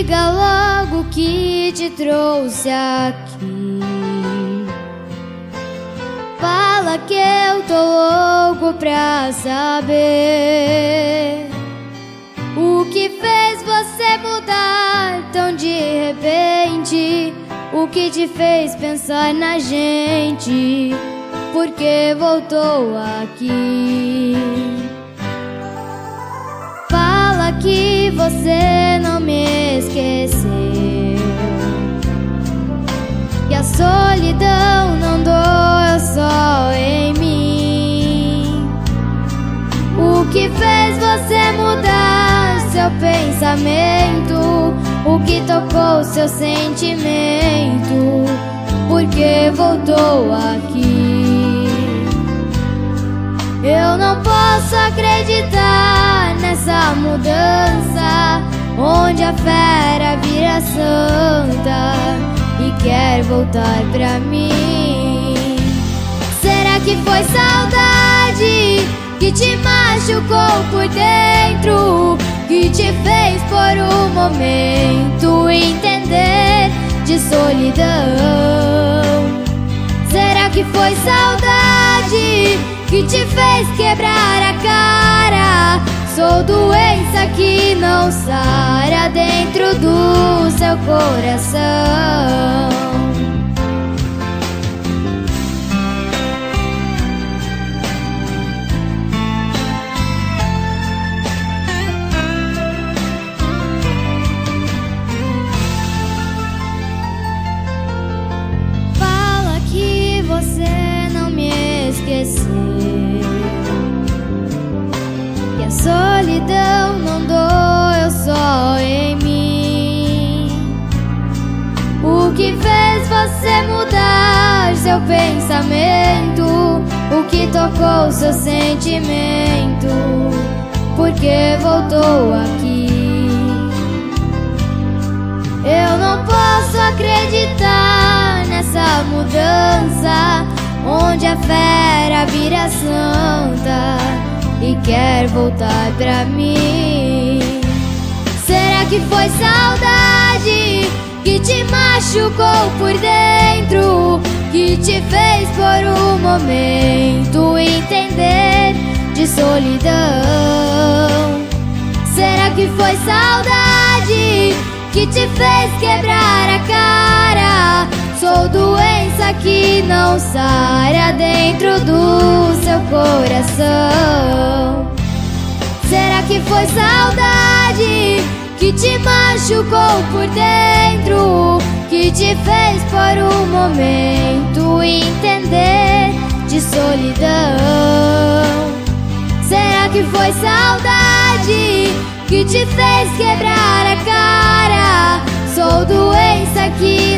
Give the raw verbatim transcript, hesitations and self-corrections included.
diga logo que te trouxe aqui. Fala que eu tô louco pra saber o que fez você mudar tão de repente. O que te fez pensar na gente? Porque voltou aqui. Fala que você não me esqueceu, que a solidão não doeu só em mim. O que fez você mudar seu pensamento? O que tocou seu sentimento? Porque voltou aqui. Eu não posso acreditar nessa mudança, onde a fera vira santa e quer voltar pra mim. Será que foi saudade que te machucou por dentro, que te fez por um momento entender de solidão? Será que foi saudade que te fez quebrar a cara? Sou doença que não sara dentro do seu coração. Você não me esqueceu, que a solidão não doeu só em mim. O que fez você mudar seu pensamento? O que tocou seu sentimento? Porque voltou aqui. Eu não posso acreditar nessa mudança, onde a fera vira santa e quer voltar pra mim. Será que foi saudade que te machucou por dentro, que te fez por um momento entender de solidão? Será que foi saudade que te fez quebrar a cara? Sou doença que não sara dentro do seu coração. Será que foi saudade que te machucou por dentro, que te fez por um momento entender de solidão? Será que foi saudade que te fez quebrar a cara? Sou doença que